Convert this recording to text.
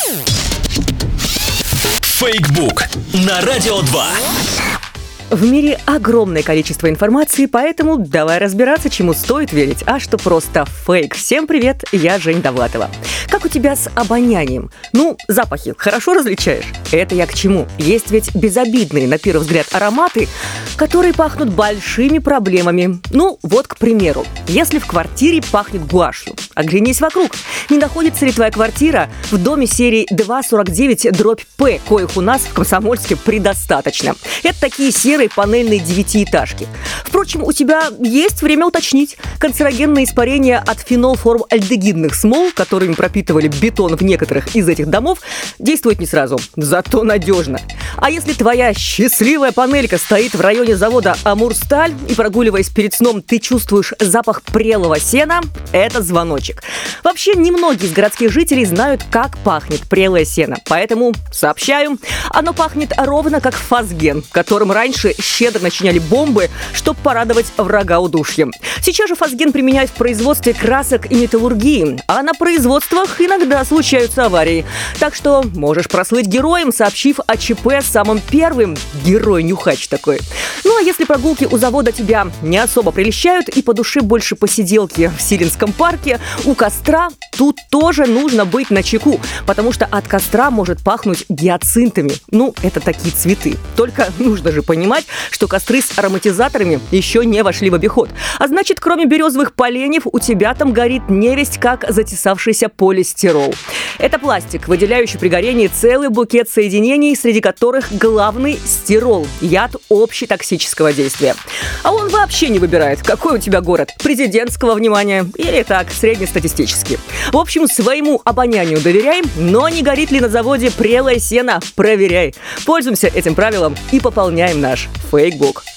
Фейкбук на Радио 2. В мире огромное количество информации, поэтому давай разбираться, чему стоит верить, а что просто фейк. Всем привет, я Жень Довлатова. Как у тебя с обонянием? Запахи хорошо различаешь? Это я к чему? Есть ведь безобидные, на первый взгляд, ароматы, которые пахнут большими проблемами. Вот, к примеру, если в квартире пахнет гуашью, оглянись вокруг. Не находится ли твоя квартира в доме серии 249/П, коих у нас в Комсомольске предостаточно? Это такие серые панельные девятиэтажки. Впрочем, у тебя есть время уточнить. Канцерогенные испарения от фенолформальдегидных смол, которыми пропитывали бетон в некоторых из этих домов, действуют не сразу, зато надежно. А если твоя счастливая панелька стоит в районе завода «Амурсталь» и, прогуливаясь перед сном, ты чувствуешь запах прелого сена, это звоночек. Вообще, немногие из городских жителей знают, как пахнет прелое сено. Поэтому сообщаю, оно пахнет ровно как фазген, которым раньше щедро начиняли бомбы, чтобы порадовать врага удушьем. Сейчас же фазген применяют в производстве красок и металлургии, а на производствах иногда случаются аварии. Так что можешь прослыть героем, сообщив о ЧП самым первым. Герой-нюхач такой. А если прогулки у завода тебя не особо прельщают и по душе больше посиделки в Сиринском парке, у костра тут тоже нужно быть начеку, потому что от костра может пахнуть гиацинтами. Это такие цветы. Только нужно же понимать, что костры с ароматизаторами еще не вошли в обиход. А значит, кроме березовых поленьев, у тебя там горит невесть как затесавшийся полистирол. Это пластик, выделяющий при горении целый букет соединений, среди которых главный стирол – яд общетоксического действия. А он вообще не выбирает, какой у тебя город – президентского внимания или так, среднестатистический. В общем, своему обонянию доверяй, но не горит ли на заводе прелое сено – проверяй. Пользуемся этим правилом и пополняем наш фейкбук.